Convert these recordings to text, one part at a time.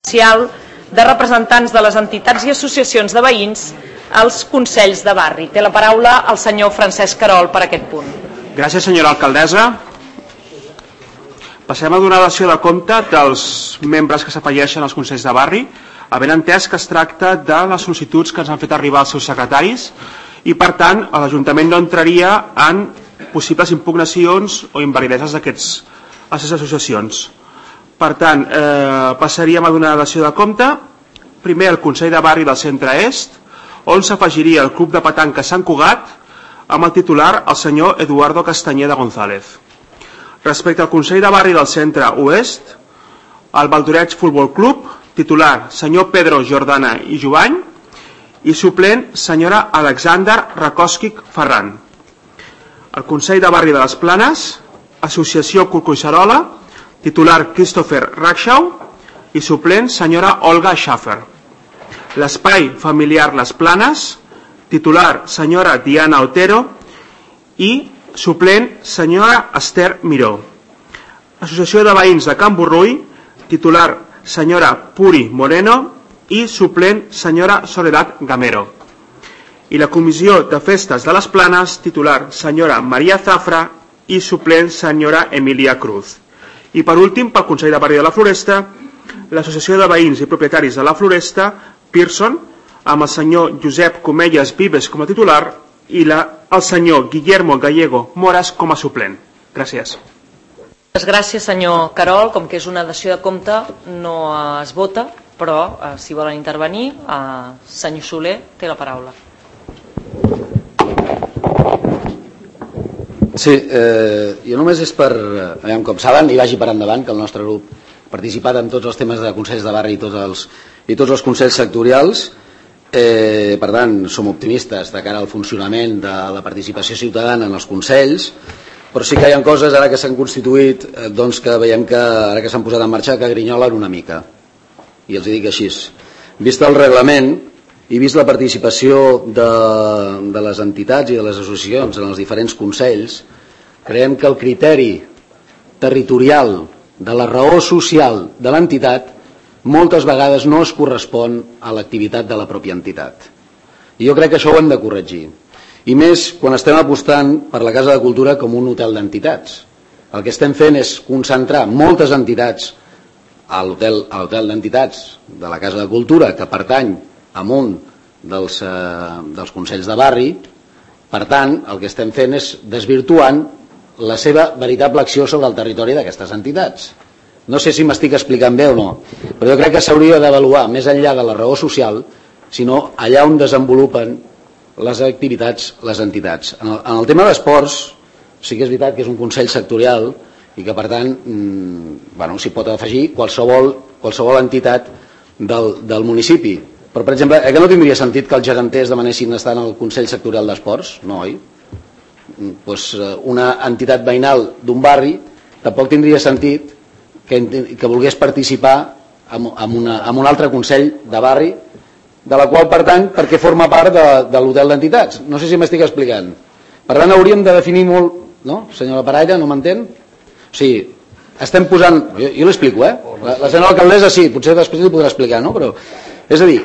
de representants de les entitats i associacions de veïns als Consells de Barri. Té la paraula el senyor Francesc Querol per aquest punt. Gràcies, senyora alcaldessa. Passem a donar dació de compte dels membres que s'afegeixen als Consells de Barri, havent entès que es tracta de les sol·licituds que ens han fet arribar els seus secretaris i, per tant, l'Ajuntament no entraria en possibles impugnacions o invalideses d'aquestes associacions. Per tant, passaríem a donar dació de compte. Primer, el Consell de Barri del Centre Est, on s'afegiria el Club de Petanca Sant Cugat amb el titular el senyor Eduardo Castañeda González. Respecte al Consell de Barri del Centre Oest, el Valdoreig Futbol Club, titular senyor Pedro Jordana i Jovany i suplent senyora Alexander Rakòskic Ferran. El Consell de Barri de les Planes, Associació Corcoixerola, titular Christopher Rakshaw i suplent senyora Olga Schaffer. L'Espai Familiar Les Planes, titular senyora Diana Otero i suplent senyora Esther Miró. Associació de Veïns de Can Borrull, titular senyora Puri Moreno i suplent senyora Soledad Gamero. I la Comissió de Festes de les Planes, titular senyora Maria Zafra i suplent senyora Emilia Cruz. I per últim, pel Consell de Barri de la Floresta, l'Associació de Veïns i Propietaris de la Floresta, Pearson, amb el senyor Josep Comelles Vives com a titular i el senyor Guillermo Gallego Moras com a suplent. Gràcies. Gràcies, senyor Querol. Com que és una dació de compte, no es vota, però si volen intervenir, senyor Soler, té la paraula. Sí, jo només és per, com saben, i vagi per endavant, que el nostre grup ha participat en tots els temes de consells de barri i tots els consells sectorials. Per tant, som optimistes de cara al funcionament de la participació ciutadana en els consells, però sí que hi ha coses ara que s'han constituït, doncs que veiem que ara que s'han posat en marxa que grinyolen una mica. I els dic així. Vist el reglament i vist la participació de les entitats i de les associacions en els diferents consells, creiem que el criteri territorial de la raó social de l'entitat moltes vegades no es correspon a l'activitat de la pròpia entitat. I jo crec que això ho hem de corregir. I més quan estem apostant per la Casa de Cultura com un hotel d'entitats. El que estem fent és concentrar moltes entitats a l'hotel d'entitats de la Casa de Cultura que pertany a un dels consells de barri. Per tant, el que estem fent és desvirtuant la seva veritable acció sobre el territori d'aquestes entitats. No sé si m'estic explicant bé o no, però jo crec que s'hauria d'avaluar més enllà de la raó social, sinó allà on desenvolupen les activitats les entitats. En el tema d'esports, sí que és veritat que és un consell sectorial i que per tant s'hi pot afegir qualsevol entitat del municipi. Però, per exemple, que no tindria sentit que els geganters demanessin estar en el Consell Sectorial d'Esports? No, oi? Doncs una entitat veïnal d'un barri tampoc tindria sentit que volgués participar en un altre Consell de barri, de la qual pertany perquè forma part de l'hotel d'entitats. No sé si m'estic explicant. Per tant, hauríem de definir molt... No? Senyora Paraire, no m'entén? O sigui, estem posant... Jo l'explico, La senyora alcaldessa sí, potser després li podrà explicar, no? Però, és a dir...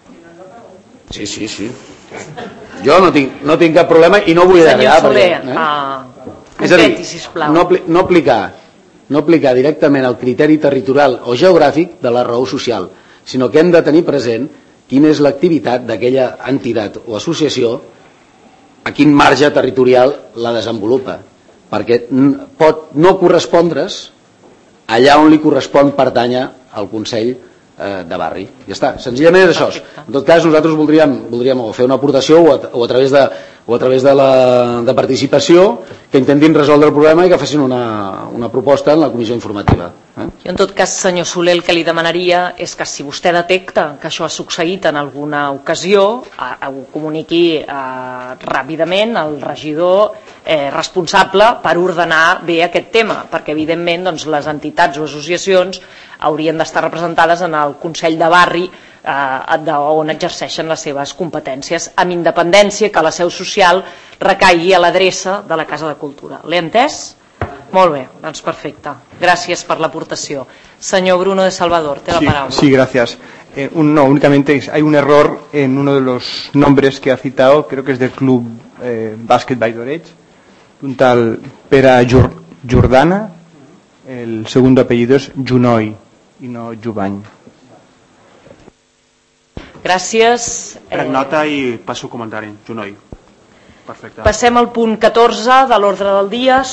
Sí. Jo no tinc cap problema i no vull allargar. Senyor Soler, és a dir, no aplicar directament el criteri territorial o geogràfic de la raó social, sinó que hem de tenir present quina és l'activitat d'aquella entitat o associació, a quin marge territorial la desenvolupa, perquè pot no correspondre's allà on li correspon pertànyer al Consell de barri. Ja està, senzillament és això. En tot cas, nosaltres voldríem fer una aportació o a través de participació que intentin resoldre el problema i que facin una proposta en la comissió informativa. Jo, en tot cas, senyor Soler, el que li demanaria és que si vostè detecta que això ha succeït en alguna ocasió, ho comuniqui ràpidament al regidor responsable per ordenar bé aquest tema, perquè evidentment les entitats o associacions haurien d'estar representades en el Consell de Barri on exerceixen les seves competències, amb independència que la seu social recaigui a l'adreça de la Casa de Cultura. L'he entès? Molt bé, doncs perfecte. Gràcies per l'aportació. Senyor Bruno de Salvador, té la palabra. Sí, gracias. No, únicamente hay un error en uno de los nombres que ha citado, creo que es del club Bàsquet Vall d'Oreig, un tal Pere Jordana, el segundo apellido es Junoy y no Jubany. Gràcies. Prenc nota i passo comentari, Junoy. Perfecte. Passem al punt 14 de l'ordre del dia.